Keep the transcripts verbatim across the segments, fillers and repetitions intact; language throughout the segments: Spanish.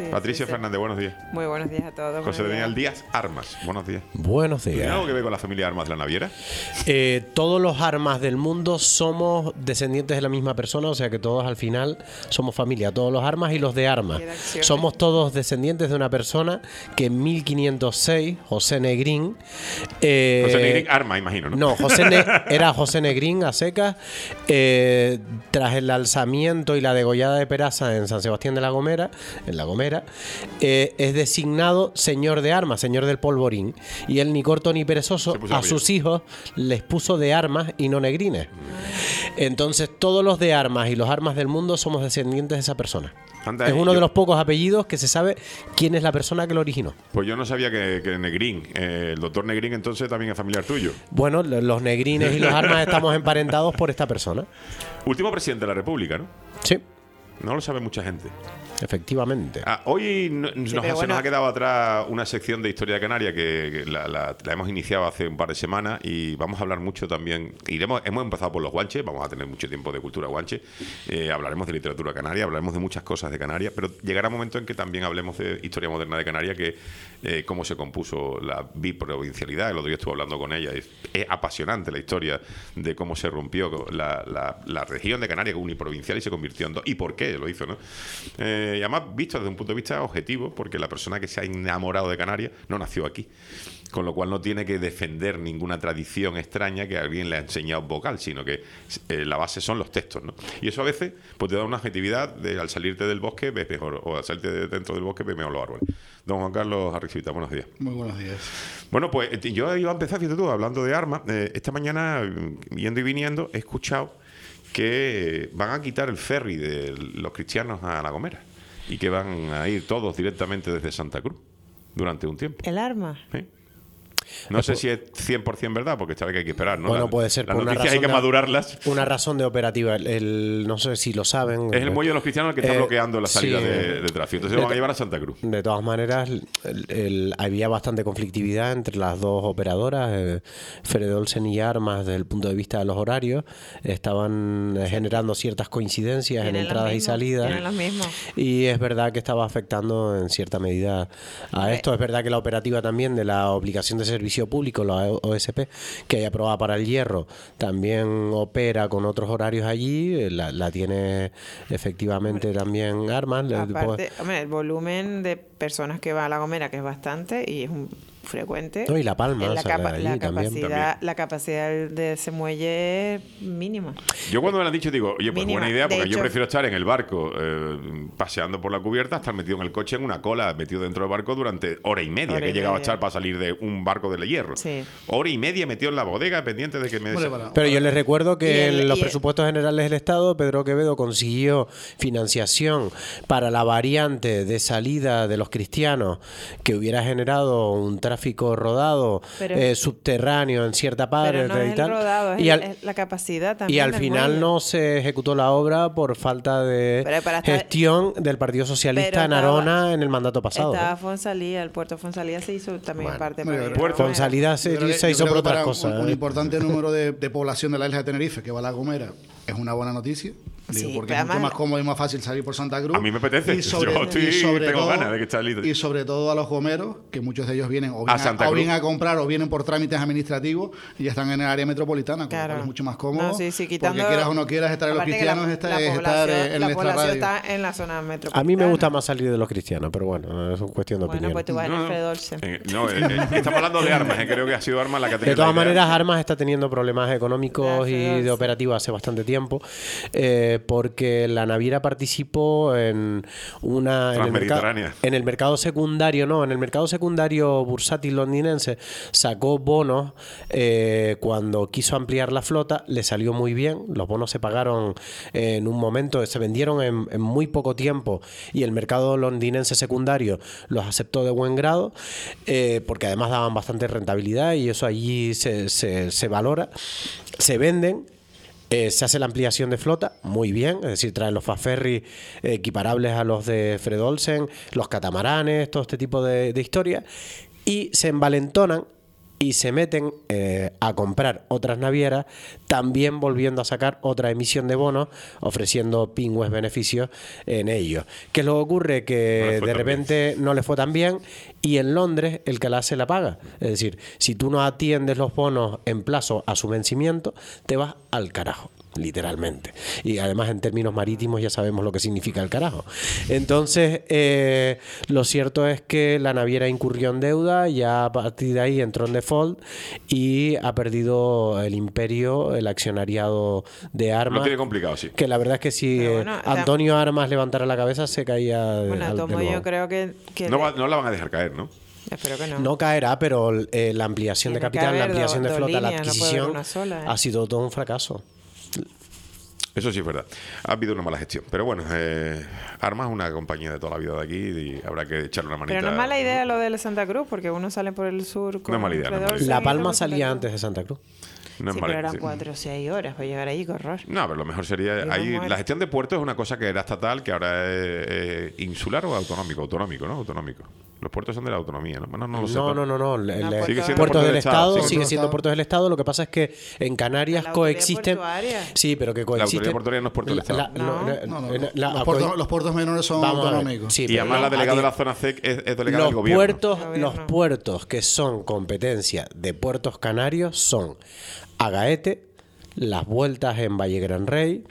Sí, Patricia sí, sí. Fernández, buenos días. Muy buenos días a todos. José Daniel Díaz Armas, buenos días. Buenos días. ¿Tiene algo que ver con la familia Armas de la Naviera? Eh, todos los Armas del mundo somos descendientes de la misma persona, o sea que todos al final somos familia. Todos los Armas y los de Armas. Somos todos descendientes de una persona que en mil quinientos seis, José Negrín... Eh, José Negrín Armas, imagino, ¿no? No, José ne era José Negrín a secas. Eh, tras el alzamiento y la degollada de Peraza en San Sebastián de la Gomera, en La Gomera, eh, es designado señor de Armas, señor del Polvorín. Y él, ni corto ni perezoso, a sus hijos les puso de Armas y no Negrines. Entonces, todos los de Armas y los Armas del mundo somos descendientes de esa persona. Anda, es uno yo, de los pocos apellidos que se sabe quién es la persona que lo originó. Pues yo no sabía que, que Negrín, eh, el doctor Negrín, entonces también es familiar tuyo. Bueno, los Negrines y los Armas estamos emparentados por esta persona. Último presidente de la República, ¿no? Sí. No lo sabe mucha gente. Efectivamente. Ah, hoy no, Sí, nos, pero se bueno. nos ha quedado atrás una sección de Historia de Canarias que, que la, la- la hemos iniciado hace un par de semanas y vamos a hablar mucho también. Iremos, hemos empezado por los guanches, vamos a tener mucho tiempo de cultura guanche. Eh, hablaremos de literatura canaria, hablaremos de muchas cosas de Canarias, pero llegará un momento en que también hablemos de historia moderna de Canarias, que eh, cómo se compuso la biprovincialidad. El otro día estuve hablando con ella. Es, es apasionante la historia de cómo se rompió la, la- la región de Canarias uniprovincial y se convirtió en dos. ¿Y por qué lo hizo, no? Eh, y además, visto desde un punto de vista objetivo, porque la persona que se ha enamorado de Canarias no nació aquí, con lo cual no tiene que defender ninguna tradición extraña que alguien le ha enseñado vocal, sino que eh, la base son los textos, ¿no? Y eso a veces pues te da una objetividad de al salirte del bosque ves mejor, o al salirte de dentro del bosque ves mejor los árboles. Don Juan Carlos Arrixivita, buenos días. Muy buenos días. Bueno, pues yo iba a empezar, fíjate tú, hablando de armas. Eh, esta mañana, yendo y viniendo, he escuchado que van a quitar el ferry de los cristianos a La Gomera y que van a ir todos directamente desde Santa Cruz durante un tiempo. El arma. ¿Sí? No sé si es cien por ciien verdad, porque sabe que hay que esperar, ¿no? Bueno, La- puede ser Las por una noticias hay razón que de- madurarlas. Una razón de operativa. El, el- no sé si lo saben. Es el muelle de los cristianos el que está Eh, bloqueando la salida sí. de, de tráfico. Entonces lo van a llevar a Santa Cruz. De todas maneras, el- el- había bastante conflictividad entre las dos operadoras. Eh, Fred Olsen y Armas, desde el punto de vista de los horarios, estaban eh, generando ciertas coincidencias en Tienen los entradas y mismos, salidas. tienen los mismos. Y es verdad que estaba afectando en cierta medida a Ve- esto. Es verdad que la operativa también de la obligación de servicio público, la O S P, que hay aprobada para el Hierro, también opera con otros horarios allí. eh, La, la tiene efectivamente también Armas. Le- Aparte, hombre, el volumen de personas que va a La Gomera, que es bastante y es un frecuente. No, y La Palma, en la, sale capa- de allí la también. capacidad, También. la capacidad de ese muelle es mínima. Yo cuando me lo han dicho digo, oye, pues Mínima. buena idea, De porque yo hecho- prefiero estar en el barco eh, paseando por la cubierta, estar metido en el coche en una cola, metido dentro del barco durante hora y media, Hora que he y llegado a media. estar para salir de un barco de hierro. Sí. Hora y media metido en la bodega, pendiente de que me... Hombre, desa- para- Pero yo les recuerdo que Y el- en los y el- presupuestos generales del Estado, Pedro Quevedo consiguió financiación para la variante de salida de los cristianos que hubiera generado un tráfico rodado Pero- eh, subterráneo en cierta parte Pero no es y el tal. rodado, es, y el- al, es la capacidad también. y al del final muelle. no se ejecutó la obra por falta de Pero para estar- gestión del Partido Socialista Pero en estaba- Arona en el mandato pasado. Estaba ¿eh? Fonsalía, el puerto Fonsalía se hizo también Bueno, parte bueno, para ir a Puerto La Gomera. Fonsalida se, Yo creo que- se yo hizo creo por que otras para cosas. Un, un ¿eh? importante número de, de población de la isla de Tenerife que va a La Gomera es una buena noticia. Digo, Sí, porque pero es mucho además- más cómodo y más fácil salir por Santa Cruz. A mí me apetece. Y sobre, Yo estoy- y sobre tengo todo, ganas de que esté libre. Y sobre todo a los gomeros, que muchos de ellos vienen o bien, A Santa a, o Cruz. bien a comprar o vienen por trámites administrativos y ya están en el área metropolitana, con lo Claro. cual es mucho más cómodo. No, sí, sí, quitando- porque quieras o no quieras estar en los Aparte que cristianos, la, está- la es estar población, en la nuestra población radio. está en la zona metropolitana. A mí me gusta más salir de los cristianos, pero bueno, es una cuestión de Bueno, opinión. pues tú vas en No, el no. Fred Olsen. Eh, no, eh, eh, estamos hablando de armas, eh, creo que ha sido armas la que ha tenido De todas la idea. maneras, Armas está teniendo problemas económicos y Gracias. de operativa hace bastante tiempo, eh, porque la naviera participó en una en el, mercado, Transmediterránea. en el mercado secundario, no, en el mercado secundario bursátil londinense sacó bonos eh, cuando quiso ampliar la flota, le salió muy bien, los bonos se pagaron en un momento, se vendieron en, en muy poco tiempo y el mercado londinense secundario los aceptó de buen grado, eh, porque además daban bastante rentabilidad y eso allí se, se, se valora, se venden. Eh, se hace la ampliación de flota, muy bien, es decir, traen los fast ferry eh, equiparables a los de Fred Olsen, los catamaranes, todo este tipo de, de historias, y se envalentonan y se meten eh, a comprar otras navieras, también volviendo a sacar otra emisión de bonos, ofreciendo pingües beneficios en ellos. ¿Qué es lo que ocurre? Que No de repente no le fue tan bien y en Londres el que la hace la paga. Es decir, si tú no atiendes los bonos en plazo a su vencimiento, te vas al carajo, literalmente. Y además en términos marítimos ya sabemos lo que significa el carajo. Entonces, eh, lo cierto es que la naviera incurrió en deuda, ya a partir de ahí entró en default y ha perdido el imperio, el accionariado de Armas. Lo tiene complicado, sí. Que la verdad es que si Pero eh, bueno, Antonio Armas levantara la cabeza se caía de- Bueno, al- Tomo del yo huevo. creo que... que No, le- va- no la van a dejar caer, ¿no? Espero que no. No caerá, pero eh, la ampliación de Tiene que capital, la haber ampliación dos- de dos flota, la líneas, no puede haber adquisición una sola, ¿eh? ha sido todo un fracaso. Eso sí es verdad. Ha habido una mala gestión. Pero bueno, eh, Armas es una compañía de toda la vida de aquí y habrá que echarle una manita. Pero no es mala idea lo de la Santa Cruz, porque uno sale por el sur con No es mala idea, no es mala Redolce idea. La y Palma luego Santa salía Cruz. antes de Santa Cruz. No es Sí, mala pero eran sí. cuatro o seis horas para llegar ahí, qué horror. No, pero lo mejor sería. Y Ahí, vamos a- la gestión de puertos es una cosa que era estatal, que ahora es, eh, insular o autonómico. Autonómico, ¿no? Autonómico. Los puertos son de la autonomía, ¿no? Bueno, no lo sé. No, no, no, no. Le- No, le- puerto- Sigue siendo puertos puerto del del Estado, Estado, sí. sigue Puerto siendo del puertos del Estado. Lo que pasa es que en Canarias La autoridad coexisten. portuaria. Sí, pero que La autoridad coexisten. portuaria no es puerto del La- Estado. la- No. no, No, no, eh, no. la- los, puertos, los puertos menores son Vamos a ver, autonómicos. sí, Y pero además la no, delegada a de ti- la zona C E C es, es delegada Los del gobierno. puertos, El los gobierno. puertos que son competencia de Puertos Canarios son Agaete, Las Vueltas en Valle Gran Rey.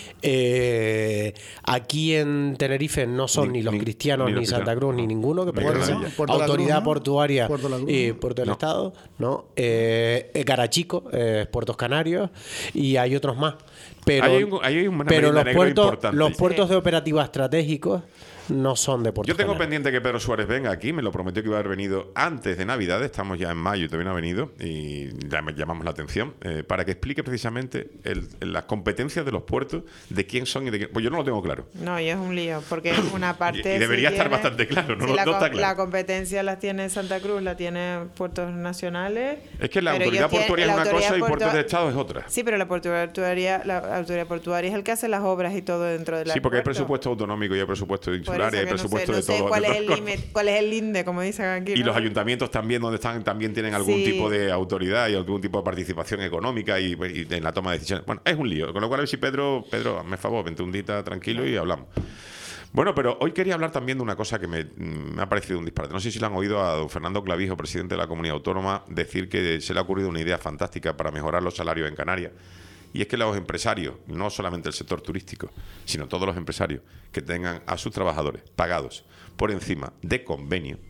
Eh, aquí en Tenerife no son Ni- ni, los ni- cristianos, ni ni, los Santa cristianos, Cruz, no. ni ninguno, que Ni pertenecen Granadilla. Puerto de la Autoridad Cruz, ¿no? Portuaria Puerto de la Cruz, y ¿no? Puerto del No. Estado, ¿no? Eh, eh, Garachico, eh, Puertos Canarios, y hay otros más. Pero, Ahí hay un- ahí hay una pero merienda los negra puertos, importante. los Sí. puertos de operativa estratégicos no son de Puertos Yo tengo Canarios. pendiente que Pedro Suárez venga aquí, me lo prometió que iba a haber venido antes de Navidad, estamos ya en mayo y todavía no ha venido, y ya me llamamos la atención, eh, para que explique precisamente el- las competencias de los puertos, de quién son y de quién. Pues yo no lo tengo claro. No, y es un lío, porque una parte... Y- y debería sí estar tiene- bastante claro, no- sí, no- la, no está co- claro. La competencia la tiene Santa Cruz, la tiene Puertos Nacionales. Es que la pero autoridad ellos tienen- portuaria es la una autoridad cosa y puertos portua- de Estado es otra. Sí, pero la portuaria, la autoridad portuaria es el que hace las obras y todo dentro de la Sí, porque hay presupuesto autonómico y hay presupuesto insular y hay presupuesto de todo. cuál de es todas el cosas. límite, cuál es el linde, como dicen aquí. Y ¿no? los ayuntamientos también, donde están, también tienen algún Sí. tipo de autoridad y algún tipo de participación económica y, y en la toma de decisiones. Bueno, es un lío. Con lo cual, a ver si Pedro, Pedro, hazme favor, vente un día tranquilo y hablamos. Bueno, pero hoy quería hablar también de una cosa que me, me ha parecido un disparate. No sé si le han oído a don Fernando Clavijo, presidente de la Comunidad Autónoma, decir que se le ha ocurrido una idea fantástica para mejorar los salarios en Canarias. Y es que los empresarios, no solamente el sector turístico, sino todos los empresarios que tengan a sus trabajadores pagados por encima de convenio,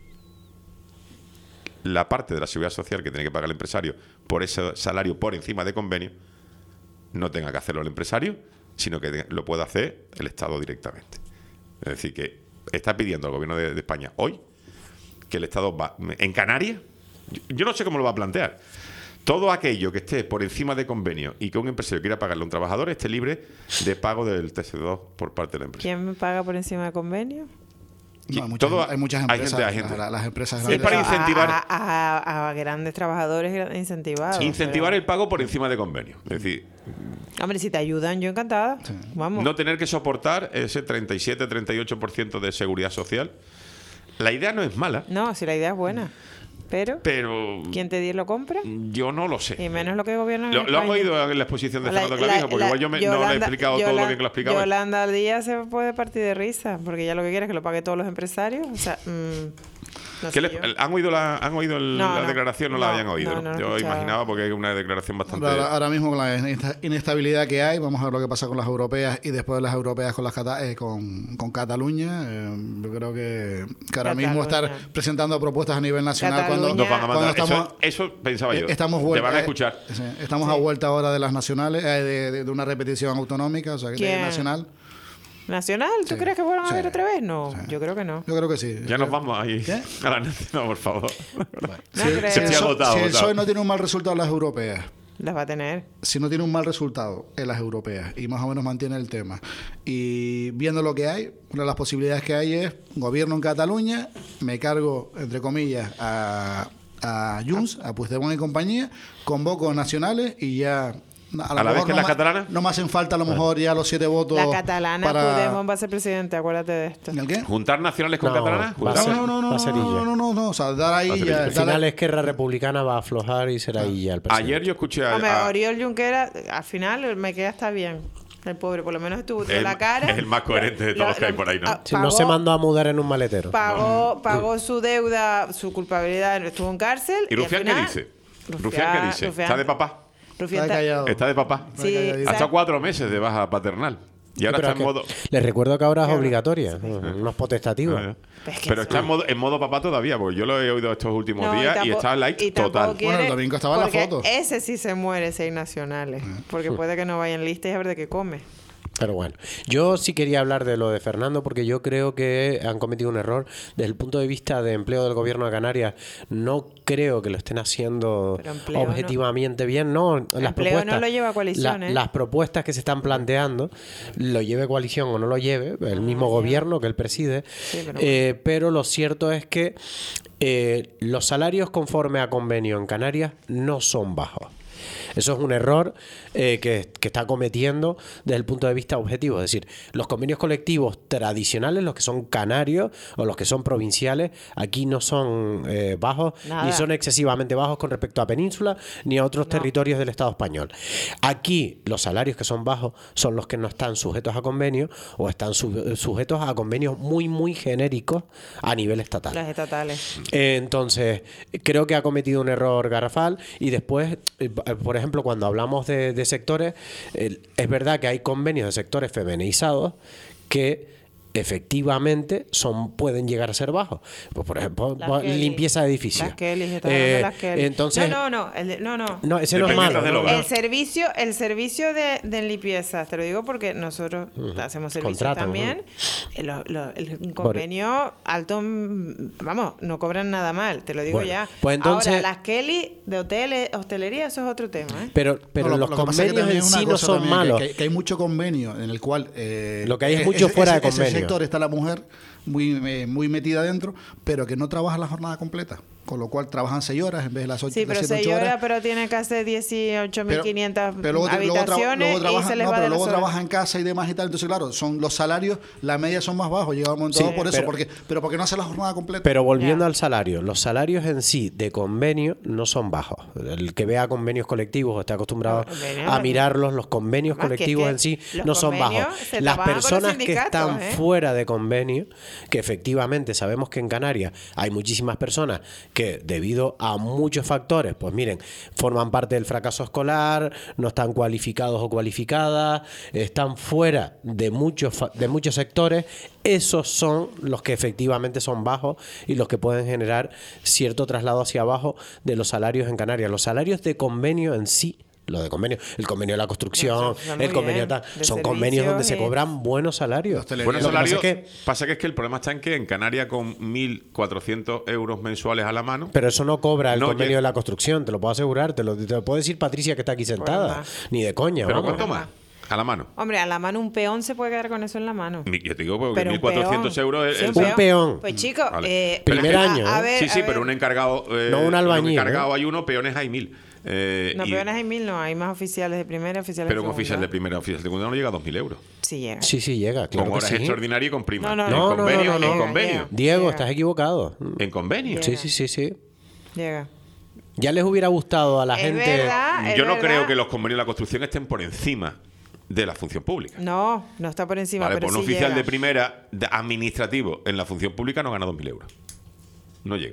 la parte de la seguridad social que tiene que pagar el empresario por ese salario por encima de convenio, no tenga que hacerlo el empresario, sino que lo pueda hacer el Estado directamente. Es decir, que está pidiendo al gobierno de, de España hoy que el Estado va en Canarias, yo, yo no sé cómo lo va a plantear. Todo aquello que esté por encima de convenio y que un empresario quiera pagarle a un trabajador esté libre de pago del T C dos por parte de la empresa. ¿Quién me paga por encima de convenio? No, hay, muchas, Todo- hay muchas hay empresas. gente, hay gente. Las, las empresas Sí, grandes. para pero a- incentivar- A, a- a grandes trabajadores gra- incentivados. Incentivar pero- el pago por encima de convenio. Es decir, Hombre, si te ayudan, yo encantada. Sí. Vamos. no tener que soportar ese treinta y siete, treinta y ocho por ciento de seguridad social. La idea no es mala, No, si la idea es buena. Pero, pero ¿quién te dice lo compra? yo no lo sé. Y menos lo que gobierna en Lo, lo han España. oído en la exposición de La- Fernando la- Clavijo, porque la- igual yo me- no le he Yolanda- explicado todo lo Yolan- bien que lo ha explicado él. Yolanda al día se puede partir de risa, porque ya lo que quiere es que lo pague todos los empresarios. O sea, mm, no ¿Qué sé le- yo. ¿Han oído la, han oído el- No, la no. declaración? No, la No, habían oído. no, ¿no? no, no Yo escuchaba. imaginaba porque es una declaración bastante... Ahora, ahora mismo con la inesta- inestabilidad que hay, vamos a ver lo que pasa con las europeas y después de las europeas con las cata- eh, con, con Cataluña. Eh, yo creo que, que ahora mismo estar Cataluña. presentando propuestas a nivel nacional cuando, Cataluña. Nos van a cuando mandar. estamos, Eso, eso pensaba yo. eh, estamos Te vuelta- van a eh, escuchar. sí, estamos a vuelta ahora de las nacionales, eh, de, de- de una repetición autonómica, o sea, que de ¿Quién? nacional. ¿Nacional? ¿Tú Sí. crees que vuelvan Sí. a ver otra vez? No, Sí. yo creo que no. Yo creo que sí. Ya nos vamos ahí ¿Qué? a la nacional, por favor. No Si, creo. si el Estoy PSOE agotado, si el agotado. PSOE no tiene un mal resultado en las europeas, Las va a tener. si no tiene un mal resultado en las europeas y más o menos mantiene el tema, y viendo lo que hay, una de las posibilidades que hay es gobierno en Cataluña, me cargo, entre comillas, a, a Junts, a Puigdemont y compañía, convoco nacionales y ya A, ¿A la vez que no las me- catalanas? No me hacen falta a lo mejor ya los siete votos. La catalana, para... Puigdemont va a ser presidente, acuérdate de esto. ¿El qué? ¿Juntar nacionales con No, catalanas? va a ¿Juntar? ser- No, no, no, va a no, ser no, ella. no, no, no, no, o sea, dar Va a ahí ser ya, ella. Al dar- final Esquerra Republicana va a aflojar y será ella el presidente. Ayer yo escuché a... Hombre, a- Oriol Junqueras, al final me queda hasta bien. El pobre, por lo menos estuvo Es- la cara. es el más coherente de todos los que hay por ahí, ¿no? ah, Si no se mandó a mudar en un maletero. Pagó, pagó su deuda, su culpabilidad, estuvo en cárcel. ¿Y al Rufián qué final- dice? Rufián- ¿Rufián qué dice? Rufián- ¿Está de papá? Rufián Está está- callado. Está de papá. Sí, calladito. Hasta ¿sabes? cuatro meses de baja paternal. Y ahora Pero está es en que modo... Les recuerdo que ahora es Claro. obligatoria, unos potestativos. Ah, Es que Pero sí. está en modo, en modo papá todavía, porque yo lo he oído estos últimos No, días y, tampoco- está like y tampoco total. quiere- Bueno, el domingo estaba en la porque foto. Ese sí se muere, seis nacionales. Porque puede que no vaya en lista y a ver de qué come. Pero bueno, yo sí quería hablar de lo de Fernando porque yo creo que han cometido un error. Desde el punto de vista de empleo del gobierno de Canarias, no creo que lo estén haciendo Pero empleo no- objetivamente bien. No, las Empleo no propuestas, lo lleva coalición, la- ¿eh? Las propuestas que se están planteando, lo lleve coalición o no lo lleve, el mismo gobierno que él preside. Sí, pero eh, pero lo cierto es que eh, los salarios conforme a convenio en Canarias no son bajos. Eso es un error eh, que, que está cometiendo desde el punto de vista objetivo. Es decir, los convenios colectivos tradicionales, los que son canarios o los que son provinciales, aquí no son eh, bajos, Nada. ni son excesivamente bajos con respecto a Península, ni a otros No. territorios del Estado español. Aquí los salarios que son bajos son los que no están sujetos a convenios o están su- sujetos a convenios muy, muy genéricos a nivel estatal. Las estatales. Eh, Entonces, creo que ha cometido un error garrafal y después, eh, por ejemplo, cuando hablamos de, de sectores, eh, es verdad que hay convenios de sectores feminizados que efectivamente son pueden llegar a ser bajos. Pues, por ejemplo, Las Kelly. limpieza de edificios. Las Kelly, está hablando de Eh, las Kelly. Entonces, no, no, no, el de- no, no. no, ese no es Dependientes malo. del ¿no? hogar. El servicio, el servicio de, de limpieza, te lo digo porque nosotros hacemos servicios Contratan, también. Eh, lo- lo- el convenio alto, mm, vamos, no cobran nada mal, te lo digo Bueno, ya. pues entonces- Ahora, las Kelly de hoteles, hostelería, eso es otro tema, ¿eh? Pero, pero No, lo- los lo que pasa es que convenios también en es una sí no cosa son también, que- malos. Que, que hay mucho convenio en el cual... eh, Lo que hay es e- mucho ese- fuera de ese- ese convenio. sector está la mujer muy, eh, muy metida dentro, pero que no trabaja la jornada completa. Con lo cual trabajan seis horas en vez de las ocho Sí, pero seis horas. horas, pero tiene que hacer dieciocho mil quinientas pero luego, luego tra- habitaciones luego y trabaja, se les no, va pero de luego las horas. trabaja en casa y demás y tal. Entonces, claro, son los salarios, la media son más bajos. Llega un momento Sí, dado por eso, pero- porque, pero porque no hace la jornada completa. Pero volviendo Ya. al salario, los salarios en sí de convenio no son bajos. El que vea convenios colectivos o esté acostumbrado Los convenios, a mirarlos, los convenios Más que colectivos que en sí los no son convenios bajos. se Las trabajan con los personas que sindicatos, están ¿eh? fuera de convenio, que efectivamente sabemos que en Canarias hay muchísimas personas que debido a muchos factores, pues miren, forman parte del fracaso escolar, no están cualificados o cualificadas, están fuera de muchos fa- de muchos sectores, esos son los que efectivamente son bajos y los que pueden generar cierto traslado hacia abajo de los salarios en Canarias. Los salarios de convenio en sí, lo de convenio, el convenio de la construcción, No, está muy el convenio bien. tal, De son convenios donde se servicios y- cobran buenos salarios. Hostelería. Bueno, Lo que pasa salario, es que- pasa que es que el problema está en que en Canarias con mil cuatrocientos euros mensuales a la mano, Pero eso no cobra el No, convenio yo- de la construcción, te lo puedo asegurar, te lo, te lo puede decir Patricia que está aquí sentada, más. ni de coña. ¿pero vamos. cuánto más? A la mano. Hombre, a la mano un peón se puede quedar con eso en la mano. Mi- Yo te digo porque Pero un mil cuatrocientos peón. euros es Sí, el- Un peón. Pues chico, Vale. eh, Primer a- año, a ¿eh? ver, Sí, a sí, ver. pero un encargado. eh, No un albañil, Un encargado ¿eh? hay uno, peones hay mil. Eh, No, y- peones hay mil, no, hay más oficiales de primera, oficiales pero de un segunda. oficial de primera, oficial de segunda no llega a dos mil euros. Sí llega. Sí, sí, llega, claro con que horas sí. extraordinarias y con prima. No, no, en no, no, convenio, no, no, en no. convenio. Llega. Diego, Llega. estás equivocado. En convenio. Llega. Sí, sí, sí, sí. Llega. Ya les hubiera gustado a la Es gente... verdad. Yo no verdad. creo que los convenios de la construcción estén por encima de la función pública. No, no está por encima, Vale, pero pues un sí oficial llega. de primera de administrativo en la función pública no gana dos mil euros. No llega.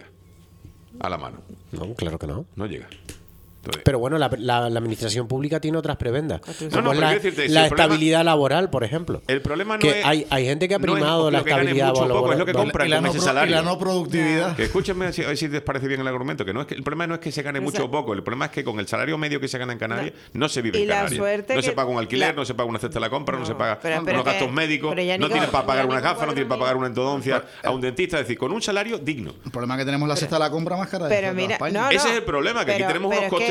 A la mano. No, claro que no. No llega. Entonces, Pero bueno, la, la- la administración pública tiene otras prebendas. Construcción. Como No, no, es pero la, quiero decirte, si la el problema- estabilidad laboral, por ejemplo. el problema no que es... hay, hay gente que ha no es primado la lo que gane estabilidad mucho o poco, es lo que laboral. compran y la con no ese pro- salario. y la no productividad. Que escúchenme si, a ver si les parece bien el argumento, que no es que el problema no es que se gane Pero mucho esa- o poco, el problema es que con el salario medio que se gana en Canarias no, se vive Y en la Canarias. suerte No se que- paga un alquiler, la- no se paga una cesta de la compra, no, No, se paga pero- pero unos que- gastos médicos, pero ya ni no con- tienes para pagar ya ni una con gafa, no tienes para pagar una endodoncia a un dentista, es decir, con un salario digno. El problema es que tenemos la cesta de la compra más cara de Pero toda mira, España. no, Ese es el problema, que aquí tenemos unos pero es costes que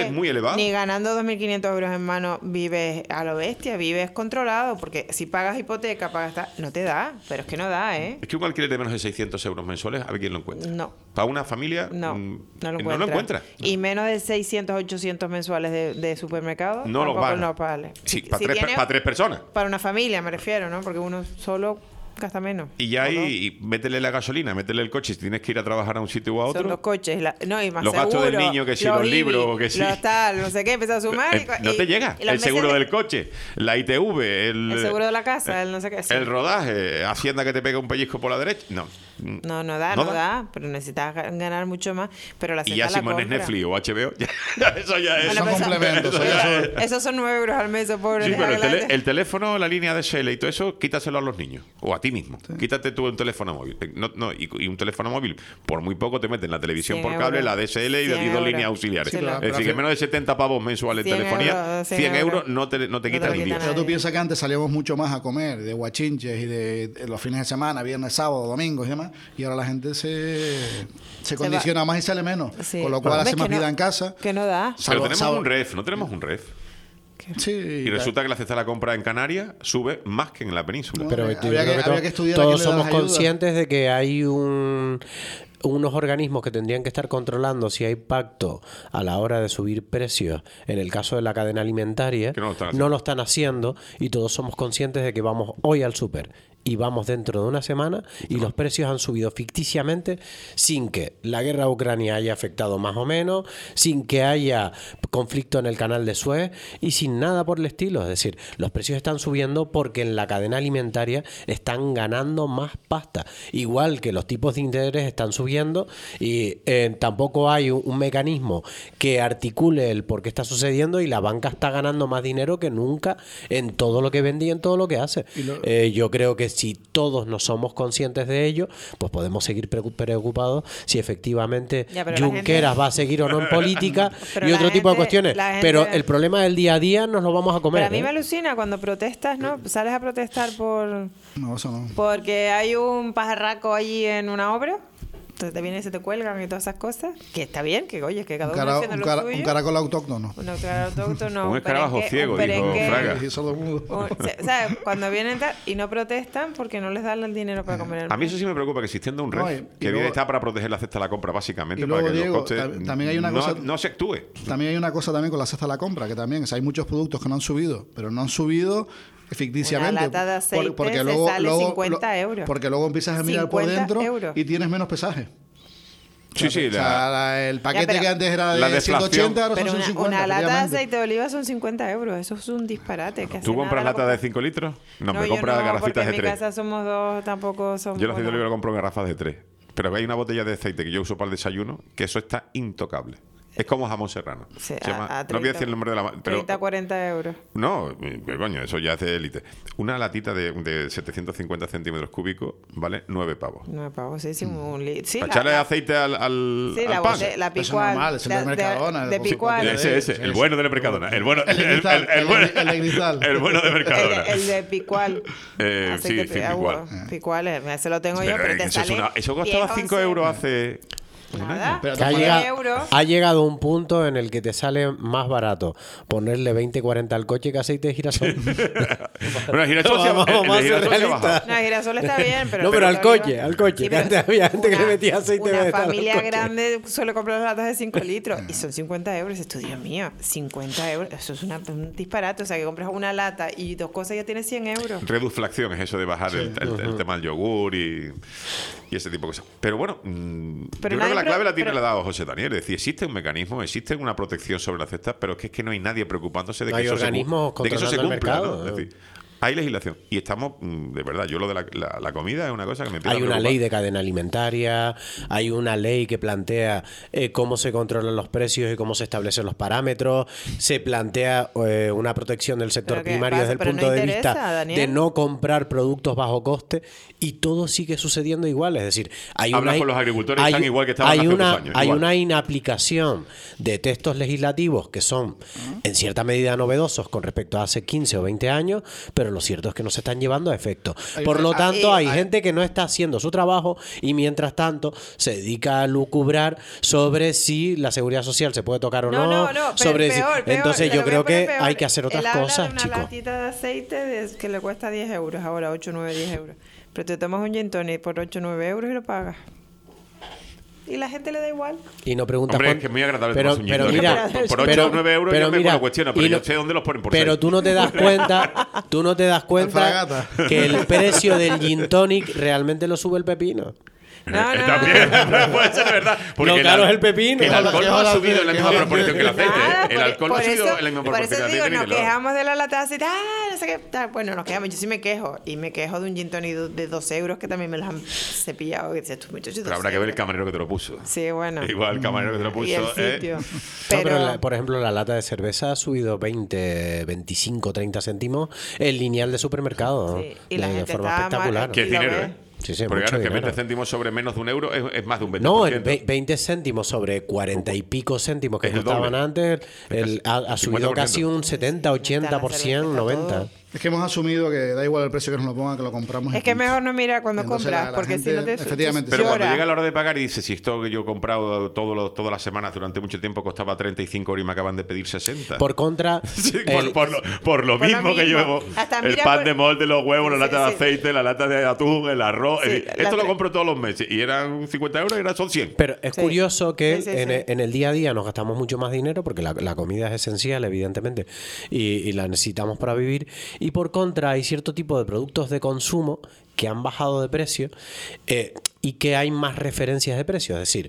es muy elevado. Ni ganando dos mil quinientos euros en mano vives a lo bestia, vives controlado, porque si pagas hipoteca, pagas tal, no te da, pero es que no da, ¿eh? Es que un alquiler de menos de seiscientos euros mensuales, a ver quién lo encuentra. No. Para una familia, No, mm, no lo eh, encuentra. no lo encuentra. Y menos de seiscientos, ochocientos mensuales de, de supermercado. No lo tampoco vale. no vale. Sí, Si- para, si tres, tienes- para tres personas. Para una familia, me refiero, ¿no? Porque uno solo gasta menos. Y ya ¿O no? ahí, y métele la gasolina, métele el coche si tienes que ir a trabajar a un sitio u a otro. Son los coches, la- no, y más Los gastos del seguro, niño, que si los I B I, libros, que si- los tal, no sé qué, empieza a sumar. y Eh, co- no y- te llega. y los El seguro meses de- del coche, la I T V, el, El seguro de la casa, el no sé qué. sí. el rodaje, Hacienda que te pega un pellizco por la derecha. No. No, no da, No no, da. da, pero necesitas ga- ganar mucho más. Pero la Y cesta ya la si pones compra. Netflix o H B O, ya, ya eso ya es. Bueno, Son pero eso- complementos. eso ya son- Esos son nueve euros al mes, pobre. Sí, pero el, tele- adelante. el teléfono, la línea de S L y todo eso, quítaselo a los niños. O a ti mismo. Quítate tú un teléfono móvil. Eh, No, no, y, y un teléfono móvil, por muy poco te meten la televisión cien por cable, euros. la D S L y, cien y dos euros. líneas auxiliares. Sí, es claro. decir, Pero que hace- menos de setenta pavos mensuales en cien telefonía, euros, cien cien euros euros. no te, no te No quitan te ni lo diez. quitan Pero tú piensas que antes salíamos mucho más a comer de guachinches y de, de los fines de semana, viernes, sábado, domingos y demás. Y ahora la gente se, se condiciona más y sale menos. Sí. Con lo cual Pero hace ves más que no- vida en casa. Que no da. Pero Salvo- tenemos salvo- un ref, no tenemos un ref. Sí, Y resulta que la cesta de la compra en Canarias sube más que en la península. Bueno, Pero habría yo que- creo que, habría to- que estudiar a todos quién le das somos ayuda. conscientes de que hay un unos organismos que tendrían que estar controlando si hay pacto a la hora de subir precios. En el caso de la cadena alimentaria, Que no lo están no haciendo. lo están haciendo y todos somos conscientes de que vamos hoy al súper y vamos dentro de una semana y los precios han subido ficticiamente sin que la guerra a Ucrania haya afectado más o menos, sin que haya conflicto en el canal de Suez y sin nada por el estilo. Es decir, los precios están subiendo porque en la cadena alimentaria están ganando más pasta. Igual que los tipos de interés están subiendo y eh, tampoco hay un, un mecanismo que articule el por qué está sucediendo y la banca está ganando más dinero que nunca en todo lo que vende y en todo lo que hace. Y lo- Eh, yo creo que si todos no somos conscientes de ello, pues podemos seguir preocu- preocupados si efectivamente Ya, pero la Junqueras gente- va a seguir o no en política Pero y la otro tipo de gente- cuestiones. la Pero gente- el problema del día a día nos lo vamos a comer. Pero a mí ¿eh? me alucina cuando protestas, ¿no? Sales a protestar por No, eso no. porque hay un pajarraco allí en una obra. Entonces te vienen y se te cuelgan y todas esas cosas. Que está bien, que oye, que cada Un, uno cara- haciendo un lo cara- suyo. un caracol autóctono. Un caracol autóctono, Un escarabajo perenque- ciego, un dijo perenque- Fraga. Y sordo mudo. un- se- ¿sabes? Cuando vienen tal- y no protestan porque no les dan el dinero para comer. el A mí eso sí me preocupa, que existiendo un ref, No, y- y que viene luego- está para proteger la cesta de la compra, básicamente, Y para luego, que Diego, los costes tam- también hay una no, cosa- no se actúe. También hay una cosa también con la cesta de la compra, que también o sea, hay muchos productos que no han subido, pero no han subido ficticiamente. Una lata de Por- aceite porque te luego, sale luego- cincuenta lo- euros. Porque luego empiezas a mirar por cincuenta dentro euros. y tienes menos pesaje. Sí, sí, O sea, la- la- el paquete pero- que antes era de la deflación. ciento ochenta, ahora Pero son una, cincuenta. una lata de efectivamente. aceite de oliva son cincuenta euros. Eso es un disparate. que hace ¿Tú compras nada lata la de compra- cinco litros? No, me yo compras no, porque garrafitas de en mi tres. casa somos dos, tampoco somos... Yo el aceite de no. oliva lo compro en garrafas de tres. Pero hay una botella de aceite que yo uso para el desayuno, que eso está intocable. Es como jamón serrano. Sí, Se llama- a- a no voy a decir el nombre de la... ma- Pero, treinta, cuarenta euros. no, eh, coño, eso ya es de élite. Una latita de, de setecientos cincuenta centímetros cúbicos vale nueve pavos. No me pago, sí, sí, un litro. Sí, Para la- echarle la- aceite al, al, Sí, al la, pan. bote- la Eso es picual. normal, es el de- de Mercadona, De, el de picual. Ese, ese, el bueno de la Mercadona. El bueno, El de el, el, cristal, el el de- bueno, el de cristal. el bueno de El, Mercadona. de- el de picual. Eh, Aceite sí, de sí, agua. picual. Picual, eh, ese lo tengo yo, Pero pero es te que eso, es sale una- eso costaba diez, cinco once. euros hace un Nada. año. Pero Que ha, diez llegado, euros. ha llegado un punto en el que te sale más barato ponerle veinte, cuarenta al coche que aceite de girasol. Bueno, el girasol se ha- Vamos, el- el vamos a ser girasol se ha realistas. bajado. No, el girasol está bien, pero... No, pero al la coche, oliva- al coche, que antes había gente que le metía aceite Una vegetal al familia coche. grande suele comprar latas de cinco litros y son cincuenta euros. Esto, Dios mío, cincuenta euros. Eso es una- un disparate. O sea, que compras una lata y dos cosas y ya tienes cien euros. Reduflación es eso de bajar el, el- el tema del yogur y, y ese tipo de cosas. Pero bueno, mm, yo creo nadie que la pro- clave la tiene pero- la ha dado José Daniel. Es decir, existe un mecanismo, existe una protección sobre las cestas, pero es que, es que no hay nadie preocupándose de No que, hay eso se, organismos cu- de que eso se controlando el cumpla. mercado, ¿no? Es ¿no? decir, hay legislación. Y estamos, mm, de verdad, yo lo de la, la- la comida es una cosa que me empieza Hay a una preocupar. ley de cadena alimentaria, hay una ley que plantea eh, cómo se controlan los precios y cómo se establecen los parámetros, se plantea eh, una protección del sector Pero ¿qué primario pasa? desde el Pero punto no de interesa, vista Daniel. de no comprar productos bajo coste y todo sigue sucediendo igual, es decir, hay Hablas una con los agricultores y están igual que estaban hay hace una, dos años, hay igual. una inaplicación de textos legislativos que son en cierta medida novedosos con respecto a hace quince o veinte años, pero pero lo cierto es que no se están llevando a efecto. Hay Por una- lo tanto, ah, hay y- gente que no está haciendo su trabajo y mientras tanto se dedica a lucubrar sobre si la seguridad social se puede tocar o no. No, no, no, pero sobre si- peor, peor, Entonces te yo lo voy a creo poner que peor. hay que hacer otras Él habla cosas, de una chicos. latita de aceite de- que le cuesta diez euros, ahora ocho, nueve, diez euros. Pero te tomas un gin tonic por ocho, nueve euros y lo pagas. Y la gente le da igual. Y no preguntas Hombre, cuán- es que es muy agradable pero, tomarse un pero gin tonic. mira, por, por ocho pero- o nueve euros pero yo me mira, lo cuestiono, pero y yo no- sé dónde los ponen por Pero seis. tú no te das cuenta, tú no te das cuenta fragata. que el precio del gin tonic realmente lo sube el pepino. No, no, Eh, no, También no. puede ser verdad. Porque Lo el caro al- es el pepino. El alcohol no ha Hola, subido en la qué misma hola. proporción que el aceite. Nada, El por- alcohol no ha por subido eso- en la misma Por proporción eso que el digo, aceite. ni nos que el oro. quejamos de la lata de aceite. Ah, no sé qué. tal. Bueno, nos quejamos. Yo sí me quejo. Y me quejo de un gin tonic de dos euros que también me los han cepillado. Que dices, tú, muchachos, Pero dos habrá que ver el euros. camarero que te lo puso. Sí, bueno. Igual el camarero que te lo puso. Y el ¿eh? sitio. No, Pero, pero la- por ejemplo, la lata de cerveza ha subido veinte, veinticinco, treinta céntimos el lineal de supermercado. Sí, y la de, de gente forma está espectacular. mal- Que es Y lo dinero, ve. ¿eh? Sí, sí, Porque mucho claro, es que dinero. veinte céntimos sobre menos de un euro es, es más de un veinte No, por el ciento. ve- veinte céntimos sobre cuarenta y pico céntimos que Es el costaban doble. antes, el- ha, ha subido cincuenta por ciento. casi un setenta, ochenta por ciento, noventa. Es que hemos asumido que da igual el precio que nos lo pongan, que lo compramos. y es que punto. mejor no mirar cuando Entonces, compras, la- la porque si gente, no te efectivamente, Pero cuando llora. llega la hora de pagar y dices, si esto que yo he comprado todos los- todas las semanas durante mucho tiempo costaba treinta y cinco euros y me acaban de pedir sesenta. Por contra, Sí, por, el- por lo, por lo Por lo mismo que mismo. llevo Hasta el mira pan por- de molde, los huevos, la Sí, lata de sí. aceite, la lata de atún, el arroz. Sí, el- la esto lo tre- compro todos los meses y eran cincuenta euros y ahora son cien. pero es Sí. curioso que Sí, sí, en, sí. en el día a día nos gastamos mucho más dinero porque la, la comida es esencial, evidentemente, y, y la necesitamos para vivir. Y por contra, hay cierto tipo de productos de consumo que han bajado de precio eh, y que hay más referencias de precio. Es decir,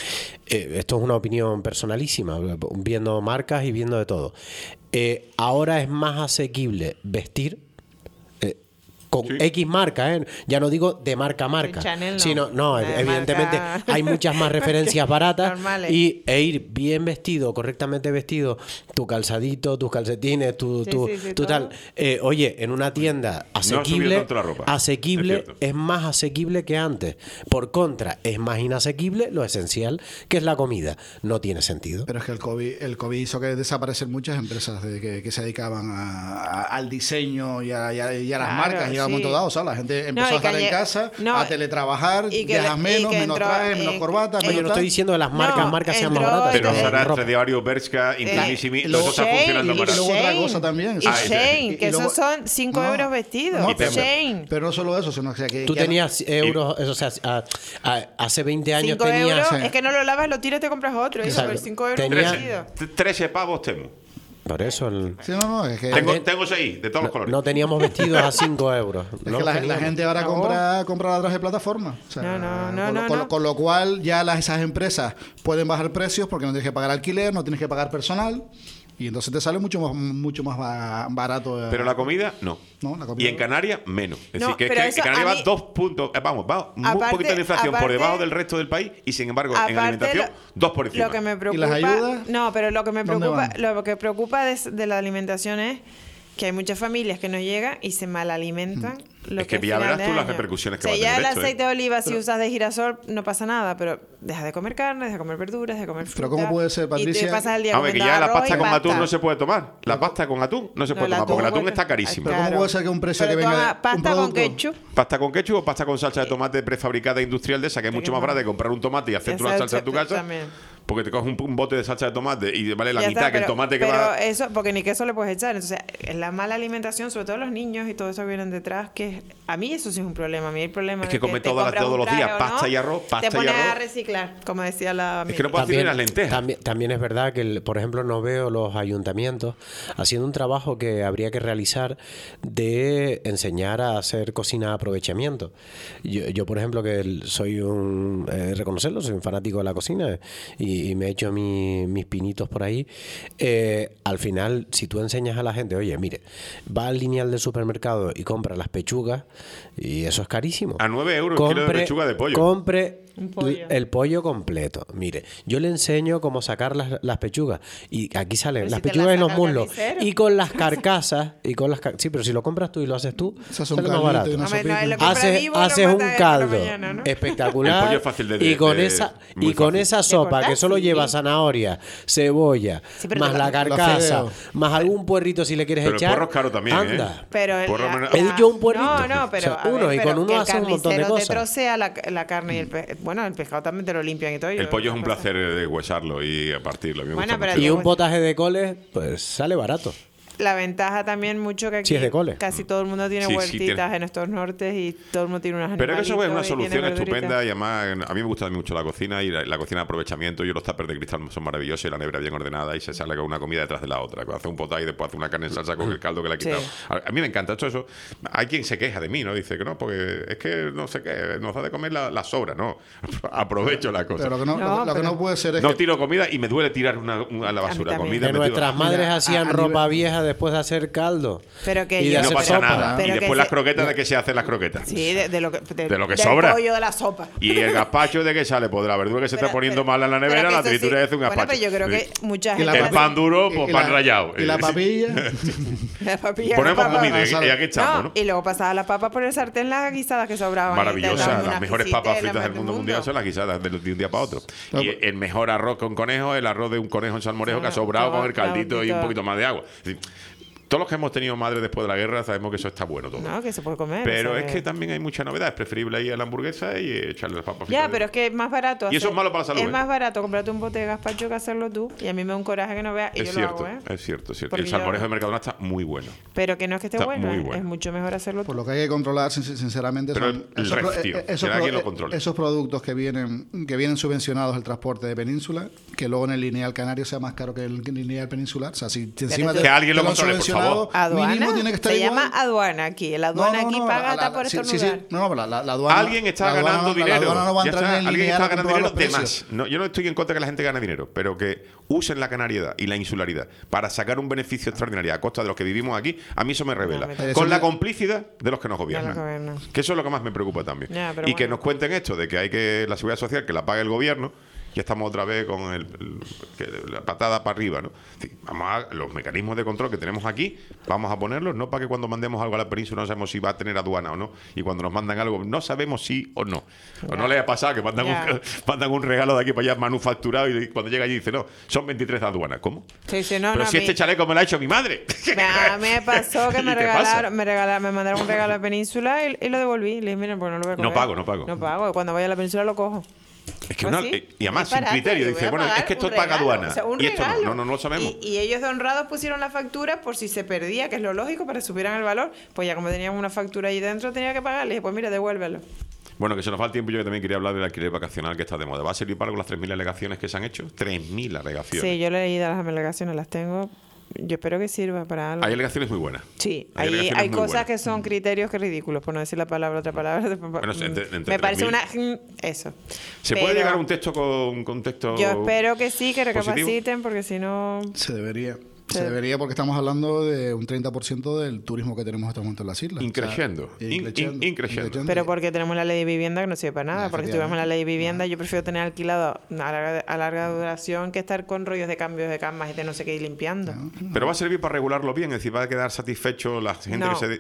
eh, esto es una opinión personalísima, viendo marcas y viendo de todo. Eh, ahora es más asequible vestir eh, con Sí. X marca, ¿eh? Ya no digo de marca a marca, Chanel no. sino, no, De evidentemente marca- hay muchas más referencias baratas Normales. y e ir bien vestido, correctamente vestido, tu calzadito, tus calcetines, tu, Sí, tu, sí, sí, tu todo. tal. Eh, oye, en una tienda ha subido asequible, tanto la ropa. asequible Es es, cierto. más asequible que antes. Por contra, es más inasequible lo esencial, que es la comida. No tiene sentido. Pero es que el COVID, el COVID hizo que desaparecen muchas empresas de que, que se dedicaban a- a- al diseño y a, y a- y a las Claro, marcas. Y a un sí. momento dado, o sea, la gente empezó y a estar que en lle- casa, no, a teletrabajar, y que viajas le- y menos, que menos entró trajes, menos en- corbatas, en- Oye, menos no tal. estoy diciendo que las marcas, No, marcas sean más entró baratas. Pero eh, Zara, ropa. Stradivarius, Bershka, Intimissimi, y todo luego- está Shane, funcionando y y luego maravilloso. otra cosa también. Y Ah, ese. Shane, Y- y que luego- esos son cinco No, euros vestidos. no, Y pero, Shane. pero no solo eso, sino que, Tú que tenías euros, o sea, a- a- hace veinte años cinco tenías... euros, sí. es que no lo lavas, lo tiras y te compras otro. Eso, Exacto. por cinco euros Tenía- vestido. T- Trece pavos tengo. Por eso el- Sí, no, no, es que, Tengo, Antes- tengo seis, de todos los colores. no teníamos vestidos a cinco euros. es No que la, la teníamos. gente ahora No. compra, compra a través de plataforma. O sea, No, no, no, con, lo- no, con lo- no. con lo cual ya las, esas empresas pueden bajar precios porque no tienes que pagar alquiler, no tienes que pagar personal. Y entonces te sale mucho más, mucho más ba- barato. eh, Pero la comida, no. No, la comida Y en no. Canarias, menos. Es No, decir, que, pero que- eso que Canarias a va mí- dos puntos, eh, vamos, va un Aparte- poquito de inflación por aparte- debajo del resto del país y sin embargo en Aparte, alimentación, lo- dos por encima. Lo que me preocupa, las ayudas? no, pero lo que me ¿Dónde preocupa, van? lo que preocupa de, de la alimentación es que hay muchas familias que no llegan y se malalimentan. Lo Es que es ya final verás de tú las año. repercusiones que O sea, va a ya tener el esto, ¿eh? aceite de oliva, si usas de girasol, no pasa nada, pero deja de comer carne, deja de comer verduras, deja de comer fruta. Pero ¿cómo puede ser, Y Patricia? te pasas el día Hombre, que comiendo ya la arroz pasta y con atún pasta. no se puede tomar. La pasta con atún no se No, puede el tomar porque el atún bueno, está carísimo. Pero ¿cómo puede ser que un precio Pero que venga toma de un pasta con producto- ketchup. ¿Pasta con ketchup o pasta con salsa de tomate prefabricada industrial de esa que es mucho más barata de comprar un tomate y hacerte una Esa- salsa en tu casa? también. Porque te coges un, un bote de salsa de tomate y vale la Ya mitad está, que el pero- tomate que pero va. eso, porque ni queso le puedes echar. Entonces, es la mala alimentación, sobre todo los niños y todo eso que vienen detrás, que a mí eso sí es un problema. A mí el problema Es de que come te todas las- compras todos un los traje días o pasta no, y arroz, pasta te y pones arroz. a reciclar, como decía la Es que no puedo hacer ni las lentejas. También, también es verdad que, el- por ejemplo, no veo los ayuntamientos haciendo un trabajo que habría que realizar de enseñar a hacer cocina de aprovechamiento. Yo, yo, por ejemplo, que el- soy un, eh, reconocerlo, soy un fanático de la cocina y, y me he hecho mi- mis pinitos por ahí. Eh, al final, si tú enseñas a la gente, oye, mire, va al lineal del supermercado y compra las pechugas y eso es carísimo. A nueve euros el kilo de pechuga de pollo. Compre Un pollo. El pollo completo. Mire, yo le enseño cómo sacar las, las pechugas. Y aquí salen Pero las si te pechugas las y los saca el muslos. carnicero. Y con las carcasas. y con las car- Sí, pero si lo compras tú y lo haces tú, Esas son sale más calientes barato. y una Hombre, no, sopita. es lo que- compra Haces, vivo y lo haces un mata por la caldo mañana, ¿no? espectacular. El pollo es fácil de- y con de- esa muy y con fácil. esa De sopa cortar, que solo sí. lleva zanahoria, cebolla, Sí, pero más te la lo- carcasa, fideos. más algún puerrito si le quieres Pero el echar. porro es caro también, anda. ¿eh? Pero el- Por lo la- menos- Pedí yo un puerrito. No, no, pero, O sea, a ver, uno, y pero con uno que el hace un montón de carnicero te cosas. trocea la, la carne y el pe- bueno, el pescado también te lo limpian y todo. y El pollo es un otra cosa. placer de huesarlo y partirlo. A mí me Bueno, gusta pero mucho. Y un Pues- potaje de coles, pues sale barato. La ventaja también mucho que aquí Si es de cole. casi todo el mundo tiene Sí, sí, huertitas tiene. en estos nortes y todo el mundo tiene unas Pero es que eso es una animalitos y tiene solución verduritas. estupenda y además a mí me gusta mucho la cocina y la, la cocina de aprovechamiento. Yo los tuppers de cristal son maravillosos y la nevera bien ordenada y se sale con una comida detrás de la otra. Hace un potaje y después hace una carne en salsa con el caldo que le ha quitado. Sí. A, a mí me encanta esto eso. Hay quien se queja de mí, ¿no? Dice que no, porque es que no sé qué, nos da de comer la, la sobra. No, aprovecho la cosa. Pero lo que no, No, lo, lo que pero- no puede ser es No que... tiro comida y me duele tirar una, una a la A mí basura. también. Comida Que me tiro- nuestras madres Mira, hacían a- a ropa nivel- vieja después de hacer caldo. Pero que Y de yo- Y no hacer pasa sopa. nada. Pero Y que después se- las croquetas, ¿de qué se hacen las croquetas? Sí, de, de lo que de, De lo que del sobra. pollo de la sopa. Y el gazpacho de que sale, pues de la verdura que se está Pero- poniendo pero- mal en la pero nevera, que la eso sí- tritura y hace un bueno, gazpacho. pero yo creo que Sí. mucha Y gente la El hace- pan duro, pues y pan la- rallado. Y la papilla... la papilla, Ponemos la papa. comida papa. y aquí echamos, No, ¿no? y luego pasaba las papas por el sartén, las guisadas que sobraban. y te Maravillosa, daban las una mejores pisita papas y la fritas del más mundo mundial son las guisadas de, de un día para otro. No, Y pues- el mejor arroz con conejo, el arroz de un conejo en salmorejo que ha Claro, sobrado con el claro, caldito y un claro. poquito más de agua. Es decir, todos los que hemos tenido madre después de la guerra sabemos que eso está bueno todo. No, que se puede comer. Pero o sea, es que también hay mucha novedad. Es preferible ir a la hamburguesa y echarle las papas fritas. Ya, pero es que es más barato. Y eso es malo para la salud, Es ¿eh? más barato comprarte un bote de gazpacho que hacerlo tú. Y a mí me da un coraje que no veas. Y Es yo cierto, lo hago, ¿eh? es cierto, es cierto. Porque El salmorejo yo- de Mercadona está muy bueno. Pero que no es que esté Está bueno, muy ¿eh? bueno. Es mucho mejor hacerlo tú. Por lo que hay que controlar, sin- sinceramente, Pero son el esos, pro- ref, tío, eh, esos será pro- quien lo eh, controle. esos productos que vienen que vienen subvencionados el transporte de península, que luego en el lineal canario sea más caro que el lineal peninsular. O sea, si encima tú- te- Que alguien lo te han controle, por subvencionado, Aduana. mínimo tiene que estar se igual. llama aduana aquí. El aduana aquí paga la- hasta la- por sí, estornudar. sí, sí. No, no, pero la, la aduana, Alguien está la aduana ganando no- la dinero. aduana no va a Ya entrar está, en el alguien lineal está a ganando controlar dinero los de precios. más. No, yo no estoy en contra de que la gente gane dinero, pero que usen la canariedad y la insularidad para sacar un beneficio extraordinario a costa de los que vivimos aquí, a mí eso me revela. me- Eso Con la me- complicidad de los que nos De gobiernan. los que gobiernan. Que eso es lo que más me preocupa también. Ya, pero y que bueno. nos cuenten esto de que hay que la seguridad social que la pague el gobierno. Ya estamos otra vez con el, el- que la patada para arriba, ¿no? Es decir, vamos a los mecanismos de control que tenemos aquí, vamos a ponerlos, no para que cuando mandemos algo a la península no sabemos si va a tener aduana o no, y cuando nos mandan algo no sabemos si o no. O no les ha pasado que mandan un, Ya. mandan un regalo de aquí para allá manufacturado y cuando llega allí dice, no, son veintitrés de aduana. ¿Cómo? Sí, sí, no, Pero no, si a mí- este chaleco me lo ha hecho mi madre. Me- A mí me pasó que ¿Y me qué pasa? regalaron, me regalaron, me mandaron un regalo a la península y, y lo devolví. Le dije, miren, pues no lo voy a No coger. pago, no pago. No pago. Cuando vaya a la península lo cojo. Es que Pues una- sí, eh, y además es sin barato, criterio. yo voy Dice, a bueno, pagar es que esto un paga regalo, aduana. o sea, un y esto no, regalo. no, no, no lo sabemos. Y, y ellos de honrados pusieron la factura por si se perdía, que es lo lógico, para que supieran el valor. Pues ya como teníamos una factura ahí dentro, tenía que pagarle. Dije, pues mira, devuélvelo. Bueno, que se nos va el tiempo. Yo que también quería hablar del alquiler vacacional que está de moda. ¿Va a servir para algo las tres mil alegaciones que se han hecho? tres mil alegaciones. Sí, yo le he leído las alegaciones, las tengo. Yo espero que sirva para algo. Hay alegaciones muy buenas. Sí, Hay hay, alegaciones hay muy cosas buenas. que son criterios que ridículos, por no decir la palabra, otra palabra. Bueno, entre- entre me parece tres una... mil. Eso. ¿Se Pero puede llegar a un texto con, con un texto Yo espero que sí, que positivo? recapaciten, porque si no... Se debería. Sí. Se debería porque estamos hablando de un treinta por ciento del turismo que tenemos hasta el momento en las islas. Increciendo. O sea, In- increciendo, in- increciendo. Pero porque tenemos la ley de vivienda que no sirve para nada. Ah, porque si tuviéramos la ley de vivienda, yo prefiero tener alquilado a larga, a larga duración que estar con rollos de cambios de camas y de no sé qué ir limpiando. Pero va a servir para regularlo bien. Es decir, va a quedar satisfecho la gente No. que se... de-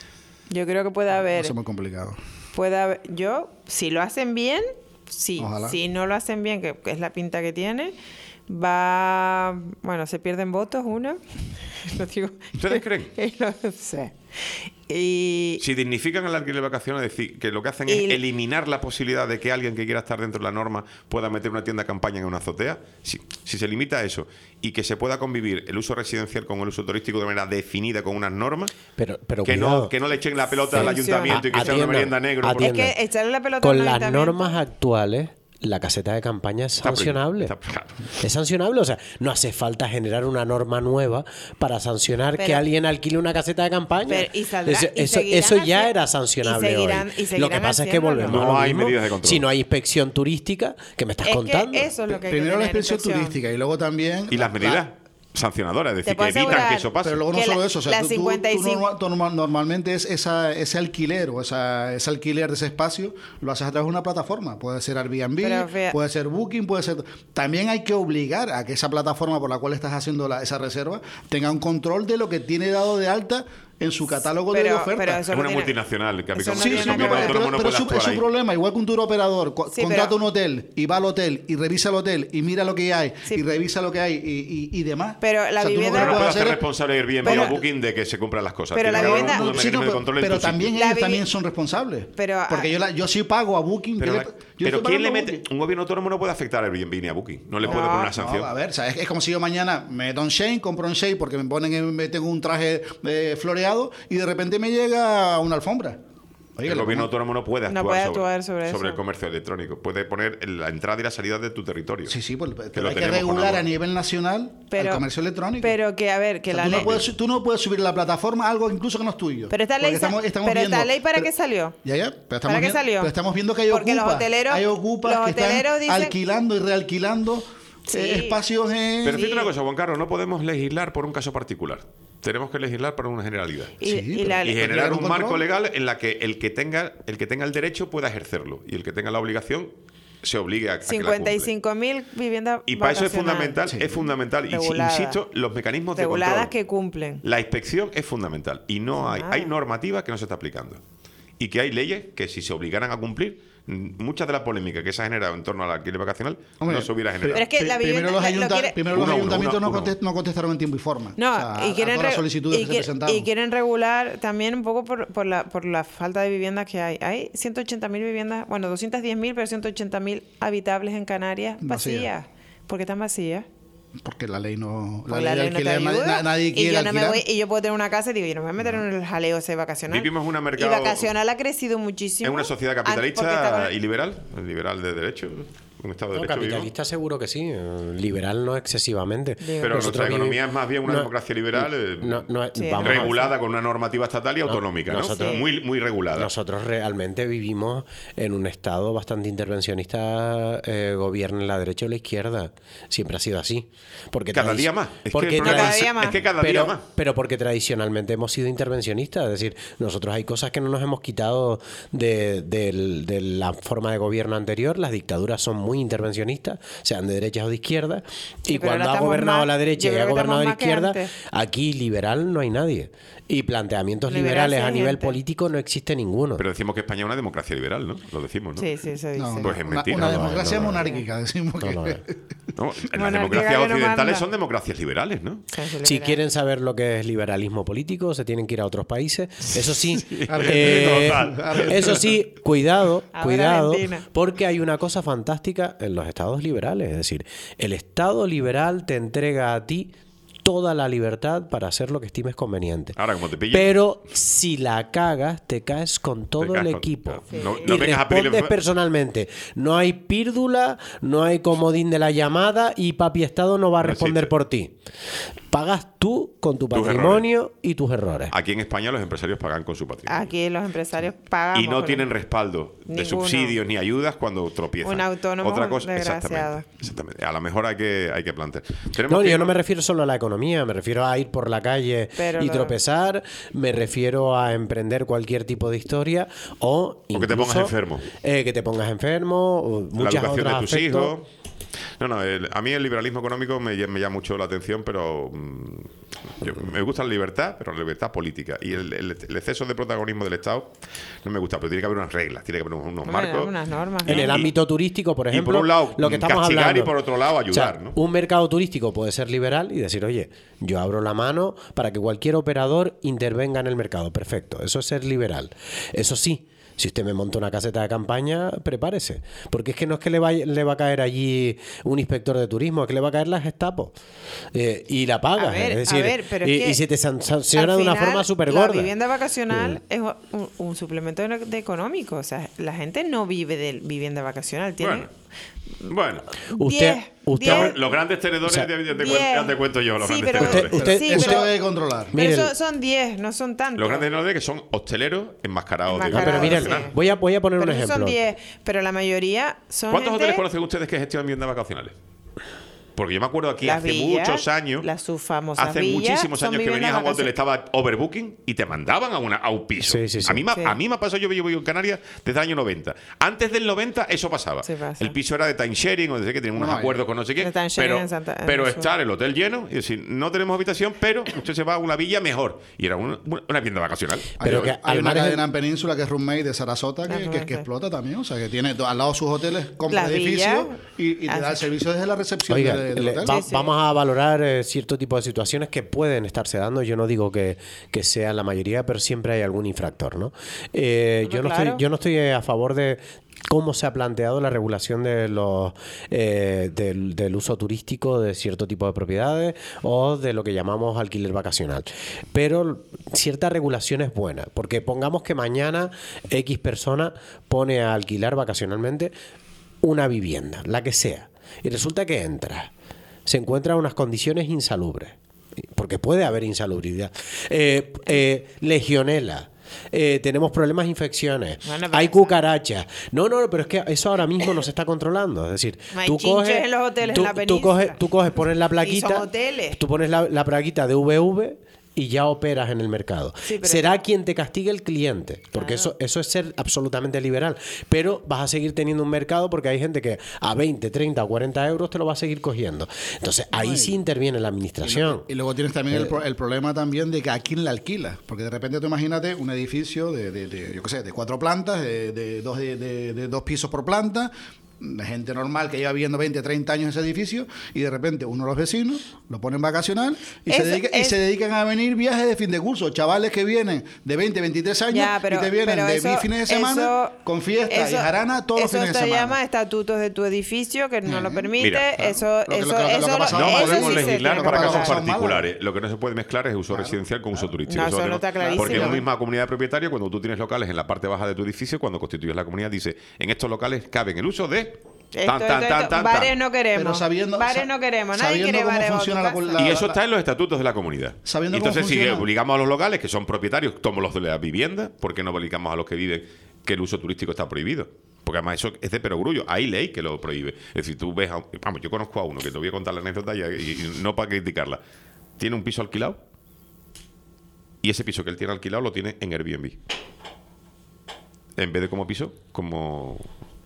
Yo creo que puede haber... Eso es muy complicado. Puede haber... Yo, si lo hacen bien, sí. Ojalá. Si no lo hacen bien, que, que es la pinta que tiene, va... Bueno, se pierden votos, una. Lo digo. ¿Ustedes creen? Y lo sé. Y... Si dignifican el alquiler de vacaciones, es decir, que lo que hacen Y- es eliminar la posibilidad de que alguien que quiera estar dentro de la norma pueda meter una tienda de campaña en una azotea, si, si se limita a eso y que se pueda convivir el uso residencial con el uso turístico de manera definida con unas normas, Pero, pero que, cuidado, no, que no le echen la pelota al Funciona. ayuntamiento y que A- sea una atiendan, merienda negro. porque- Es atiendan. que echarle la pelota con al las ayuntamiento- normas actuales, la caseta de campaña es Está prohibido. sancionable. Está- claro. Es sancionable, o sea, no hace falta generar una norma nueva para sancionar Pero- que alguien alquile una caseta de campaña. Pero- y saldrá- eso y eso, seguirán eso ya haci- era y sancionable seguirán- hoy. y Lo que seguirán pasa es que haciéndolo. volvemos a No lo hay mismo. medidas de control. Si no hay inspección turística, ¿qué me estás Es contando? que eso es lo que hay que Primero la tener inspección inspección. turística y luego también... ¿Y las medidas? sancionadoras, es decir, Te puedo que evitan asegurar que eso pase. Pero luego no que solo la- eso, o sea, la tú, tú- tú cincuenta y cinco norma- tú norma- normalmente es esa, ese alquiler o esa, ese alquiler de ese espacio lo haces a través de una plataforma. Puede ser Airbnb, Pero fea- puede ser Booking, puede ser... También hay que obligar a que esa plataforma por la cual estás haciendo la- esa reserva tenga un control de lo que tiene dado de alta en su catálogo de Pero- ofertas. pero Es eso no una tiene- multinacional que ha eso picado no mucho. tiene Un nada que gobierno ver. Pero, autónomo no pero puede su, actuar es su ahí. problema, igual que un tour operador co- Sí, contrata pero- un hotel y va al hotel y revisa el hotel y mira lo que hay Sí. y revisa lo que hay y, y- y demás. Pero la O sea, tú vivienda- lo Pero que no puede puedes hacer hacer es- responsable Airbnb Pero- o Booking de que se cumplan las cosas. pero Tiene la que haber vivienda- un No, sí, mecanismo no, de pero, control en pero tu sitio. también La ellos vivi- también son responsables. Pero, porque ah, yo, la, yo sí pago a Booking. Pero, yo le- la- yo pero estoy ¿quién le pagando a mete? Booking. Un gobierno autónomo no puede afectar a Airbnb ni a Booking. No le puede No, poner una no, sanción. No, a ver, o sea, es, es como si yo mañana me meto en Shane, compro en Shane porque me ponen en- me tengo un traje eh, floreado y de repente me llega una alfombra. Oye, el lo gobierno pongo- autónomo no puede No actuar, puede sobre, actuar sobre eso. el comercio electrónico. Puede poner la entrada y la salida de tu territorio. Sí, sí, pues, Que pero lo hay que tenemos con regular agua. a nivel nacional pero, el comercio electrónico. Pero que, a ver, que O sea, la tú, ley... no puedes, tú no puedes subir a la plataforma algo incluso que no es tuyo. Pero esta Porque ley, sa- estamos, estamos pero esta viendo- ley ¿para pero- qué salió? Ya, ya. Pero estamos, ¿Para qué viendo, salió? pero estamos viendo que hay Porque los ocupas, hoteleros- hay ocupas los que están hoteleros dicen- alquilando y realquilando Sí. eh, espacios en... Pero Sí. fíjate una cosa, Juan Carlos, no podemos legislar por un caso particular. Tenemos que legislar por una generalidad. Y, Sí, y pero- la- Y Pero generar llegar a un un marco control. legal en la que el que tenga el que tenga el derecho pueda ejercerlo y el que tenga la obligación se obligue a, a que la cincuenta y cumpla. cinco mil viviendas Y para eso es vacacionales. fundamental, Sí. es fundamental, y si- Reguladas. insisto, los mecanismos de reguladas control. que cumplen. La inspección es fundamental y no hay, Nada. hay normativa que no se está aplicando. Y que hay leyes que si se obligaran a cumplir, mm, muchas de la polémica que se ha generado en torno al alquiler vacacional Hombre, no se hubiera generado. Pero es que Pri- la primero vivienda- los, la- lo ayunta- quiere- primero los Uno a uno, ayuntamientos uno a no, uno. contest- no contestaron en tiempo y forma. No, O sea, y a quieren, todas las re- solicitudes y, que se quiere- presentaron. y quieren regular también un poco por, por, la, por la falta de viviendas que hay. Hay ciento ochenta mil viviendas, bueno, doscientos diez mil, pero ciento ochenta mil habitables en Canarias Vacías. vacías. ¿Por qué están vacías? Porque la ley no... Porque La, ley de no te alquiler, nadie, ayuda. na- nadie y quiere yo no me alquilar. voy, y yo puedo tener una casa y digo, yo no me voy a meter en el jaleo ese vacacional. Vivimos un mercado- Y vacacional ha crecido muchísimo. ¿Es una sociedad Ah, porque está capitalista con- y liberal? ¿Liberal de derecho? ¿Un Estado de No, derecho? vivimos? capitalista seguro que sí, eh, liberal no excesivamente. Pero Nosotros nuestra economía vivi- es más bien una no- democracia liberal eh, no- no- Sí, vamos a- regulada con una normativa estatal y autonómica, ¿no? nosotros- Muy, muy regulada. Nosotros realmente vivimos en un estado bastante intervencionista, eh, gobierna la derecha o la izquierda. Siempre ha sido así. Porque Cada tradi- día más. Es que porque el problema cada es- día más. es que cada pero, día más. pero porque tradicionalmente hemos sido intervencionistas. Es decir, nosotros hay cosas que no nos hemos quitado de, del- de la forma de gobierno anterior. Las dictaduras son muy intervencionistas, sean de derechas o de izquierda. Sí, Y pero cuando ahora ha estamos gobernado más- la derecha yo y creo ha que gobernado la estamos más que izquierda, antes. aquí liberal no hay nadie. Y planteamientos Liberal liberales sí a hay nivel gente. político no existe ninguno. Pero decimos que España es una democracia liberal, ¿no? Lo decimos, ¿no? Sí, sí, se dice. No, Pues es una- mentira. Una, No, no, democracia no, no, no. monárquica, decimos No que... lo es. No, las Monarquía democracias que no occidentales manda. son democracias liberales, ¿no? Se hace Si liberal. quieren saber lo que es liberalismo político, se tienen que ir a otros países. Eso sí, Argentina, eh, total. eso sí, cuidado, Ahora cuidado, Argentina. porque hay una cosa fantástica en los estados liberales. Es decir, el estado liberal te entrega a ti toda la libertad para hacer lo que estimes conveniente. Ahora, como te pillen- Pero si la cagas, te caes con todo caes el con- equipo. claro. No- y no vengas a pedirle- respondes personalmente. No hay pírdula, no hay comodín de la llamada y Papi Estado no va a No responder existe. por ti. Pagas tú con tu Tus patrimonio y tus errores. Aquí en España los empresarios pagan con su patrimonio. Aquí los empresarios pagamos. Y no por- tienen respaldo de Ninguno. subsidios ni ayudas cuando tropiezan. Un autónomo Otra cosa, desgraciado. exactamente, exactamente. A lo mejor hay que, hay que plantear. Tenemos No, que yo no irnos- me refiero solo a la economía, me refiero a ir por la calle Pero y lo- tropezar, me refiero a emprender cualquier tipo de historia o, O que te pongas incluso, enfermo. eh, que te pongas enfermo, o la muchas educación otras de tus aspectos. hijos. No, no, el- a mí el liberalismo económico me, ll- me llama mucho la atención, pero mm, yo- me gusta la libertad, pero la libertad política. Y el, el- el exceso de protagonismo del Estado no me gusta, pero tiene que haber unas reglas, tiene que haber unos, unos Hombre, marcos. unas normas. En ¿no? el ámbito turístico, por y ejemplo, por un lado, lo que estamos castigar hablando. y por otro lado, ayudar, O sea, ¿no? Un mercado turístico puede ser liberal y decir, oye, yo abro la mano para que cualquier operador intervenga en el mercado. Perfecto, eso es ser liberal. Eso sí, si usted me monta una caseta de campaña, prepárese. Porque es que no es que le, vaya- le va a caer allí un inspector de turismo, es que le va a caer la Gestapo. Eh, y la paga. A ver, es decir, a ver, pero es y, que y se te san- sanciona al de una final, forma súper La gorda. vivienda vacacional es un, un suplemento de, de económico. O sea, la gente no vive de vivienda vacacional. Tiene Bueno, bueno. Usted, diez, usted, diez. Los grandes tenedores, O sea, ya, te cuento, diez. ya te cuento yo, los Sí, grandes pero- tenedores. Usted- sí, Eso pero, lo hay que controlar. pero Miren. son- son diez, no son tantos. Los grandes tenedores que son hosteleros enmascarados. de Ah, Enmascarados, pero miren, sí. voy a, voy a poner Pero un esos ejemplo. son diez, pero la mayoría son ¿Cuántos gente- hoteles conocen ustedes que gestionan viviendas vacacionales? Porque yo me acuerdo aquí Las hace villas, muchos años, las sus famosas hace villas muchísimos son años que viviendas venías a un hotel, vacacionales. estaba overbooking y te mandaban a, una, a un piso. Sí, sí, sí. A, mí, me- Sí. a mí me ha pasado, yo vivo en Canarias desde el año noventa. Antes del noventa eso pasaba. Sí pasa. El piso era de timesharing, o de que tenían unos No, acuerdos con no sé qué. De timesharing Pero, en Santa- en pero el sur. estar el hotel lleno y decir, no tenemos habitación, pero usted se va a una villa mejor. Y era una, una vivienda vacacional. Pero hay que hay al una margen- cadena en Península que es Roommate de Sarasota que, Ah, que, que Roommate. explota también. O sea, que tiene to- al lado sus hoteles, compra Las edificios villas. y, y te Ah, da el sí. servicio desde la recepción Oiga, de- del le- hotel. va- Sí, sí. vamos a valorar eh, cierto tipo de situaciones que pueden estarse dando. Yo no digo que, que sea la mayoría, pero siempre hay algún infractor, ¿no? Eh, yo, no claro. estoy, yo no estoy a favor de cómo se ha planteado la regulación de los eh, del, del uso turístico de cierto tipo de propiedades o de lo que llamamos alquiler vacacional. Pero cierta regulación es buena, porque pongamos que mañana X persona pone a alquilar vacacionalmente una vivienda, la que sea, y resulta que entra, se encuentra en unas condiciones insalubres, porque puede haber insalubridad, eh, eh, legionela. Eh, tenemos problemas de infecciones, Bueno, pero hay eso- cucarachas. No, no, pero es que eso ahora mismo no se está controlando. Es decir, Hay tú chinches coges, en los hoteles tú, en la tú península. coges, tú coges, pones la Y plaquita, son hoteles. tú pones la, la plaquita de V V y ya operas en el mercado. Sí, pero- Será quien te castigue el cliente, porque eso, eso es ser absolutamente liberal. Pero vas a seguir teniendo un mercado porque hay gente que a veinte, treinta o cuarenta euros te lo va a seguir cogiendo. Entonces ahí sí interviene la administración. Y luego tienes también el, pro- el problema también de que a quién le alquila. Porque de repente tú imagínate un edificio de, de, de, yo qué sé, de cuatro plantas, de, de dos, de, de- de dos pisos por planta, de gente normal que lleva viviendo veinte, treinta años en ese edificio, y de repente uno de los vecinos lo ponen vacacional y, se, Eso dedica- y es- se dedican a venir viajes de fin de curso. Chavales que vienen de veinte, veintitrés años Ya, pero- y te vienen pero de eso- fines de semana eso- con fiesta y eso- jarana todos los eso fines de se semana. llama estatutos de tu edificio que no lo permite. Mira, eso, Lo que- eso, lo que- lo que eso, ha pasado- No eso eso podemos sí se legislar tiene para que casos pagar. Son malas. particulares. Lo que no se puede mezclar es uso residencial con uso turístico. No, eso que no está clarísimo. Porque en una misma comunidad de propietarios, cuando tú tienes locales en la parte baja de tu edificio, cuando constituyes la comunidad, dice, en estos locales caben el uso de... Esto, Tan, tan, esto, tan, esto. tan, Bares tan. no queremos. Pero sabiendo- bares sa- no queremos. Nadie sabiendo quiere cómo bares bajo funciona tu la casa. pol- la- Y eso está en los estatutos de la comunidad. Sabiendo Y cómo entonces, si funciona. obligamos a los locales, que son propietarios, como los de la vivienda, ¿por qué no obligamos a los que viven que el uso turístico está prohibido? Porque además eso es de perogrullo. Hay ley que lo prohíbe. Es decir, tú ves... A, un- vamos, yo conozco a uno, que te voy a contar la anécdota y, y no para criticarla. Tiene un piso alquilado y ese piso que él tiene alquilado lo tiene en Airbnb. En vez de como piso, como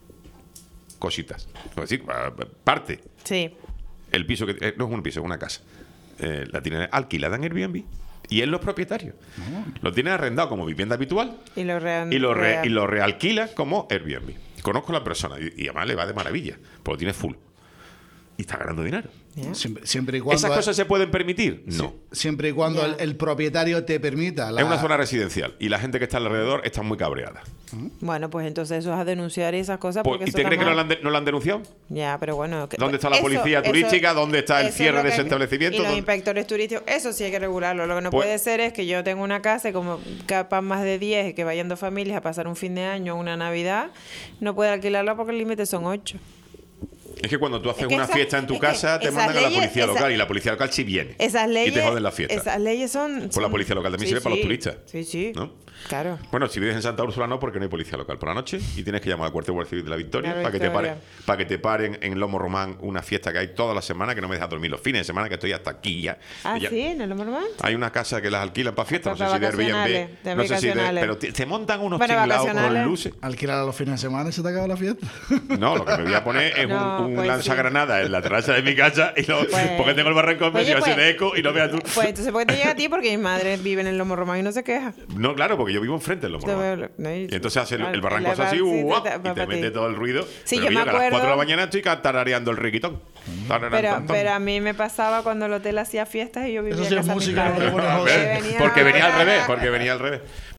cositas. Es decir, parte. Sí. El piso que eh, no es un piso, es una casa. Eh, la tiene alquilada en Airbnb. Y él no es propietario. Lo tiene arrendado como vivienda habitual Y lo, rean- y lo, re- real- y lo realquila como Airbnb. Conozco a la persona y, y además le va de maravilla, porque lo tiene full. Y está ganando dinero. Ya. Siempre, siempre y cuando, ¿Esas cosas se pueden permitir? No. siempre y cuando Ya. el, el propietario te permita. La, Es una zona residencial y la gente que está alrededor está muy cabreada. Bueno, pues entonces eso es a denunciar y esas cosas. Pues, Porque ¿y eso te crees que está no lo mal. han, de- no lo han denunciado? Ya, pero bueno. que- ¿Dónde está la eso- policía eso- turística? ¿Dónde está el eso es cierre lo de que ese hay que- establecimiento? Y los ¿Dónde- inspectores turísticos, eso sí hay que regularlo. Lo que no Pues- puede ser es que yo tenga una casa y como capaz más de diez y que vayan dos familias a pasar un fin de año o una Navidad, no puede alquilarla porque el límite son ocho. Es que cuando tú haces Es que una esa- fiesta en tu es que casa, te esas mandan a la leyes- policía esa- local y la policía local sí viene. Esas leyes. Y te joden la fiesta. Esas leyes son. Pues la son- policía local también sí, sirve para los sí. turistas. Sí, sí. ¿No? Claro. Bueno, si vives en Santa Úrsula no, porque no hay policía local por la noche y tienes que llamar al Cuartel Guardia Civil de la Victoria, La para que te Victoria. paren, para que te paren en Lomo Román una fiesta que hay toda la semana que no me deja dormir los fines de semana que estoy hasta aquí ya. Ah, Ya- sí, en el normal. Hay una casa que las alquilan para fiestas, no Para sé si de vacacionales, Airbnb, de no sé si de, vacacionales. pero te, te montan unos Bueno, tinglados con vacacionales. luces. alquilar a los fines de semana y se te acaba la fiesta. No, lo que me voy a poner es No, un, un pues lanzagranada en la terraza de mi casa y lo, Pues- porque tengo el barranco en Oye, medio, hace pues- de eco y no veas tú. Pues entonces, ¿por qué te llega a ti? Porque mi madre vive en el Lomo Román y no se queja. No, claro, porque yo vivo enfrente del Lomo Te Román. veo- no, Y entonces hace el, el vale, barranco le hace va- así, sí, ¡guau! te- te- y te para ti. mete todo el ruido. Sí, pero yo me yo que a las acuerdo- cuatro de la mañana estoy tarareando el riquitón. Tararán, Pero, tan, tan. pero a mí me pasaba cuando el hotel hacía fiestas y yo vivía Eso en sí es casa de mi música, padre. no te pones A José. ver, venía porque a venía al bailar. revés, porque venía al revés.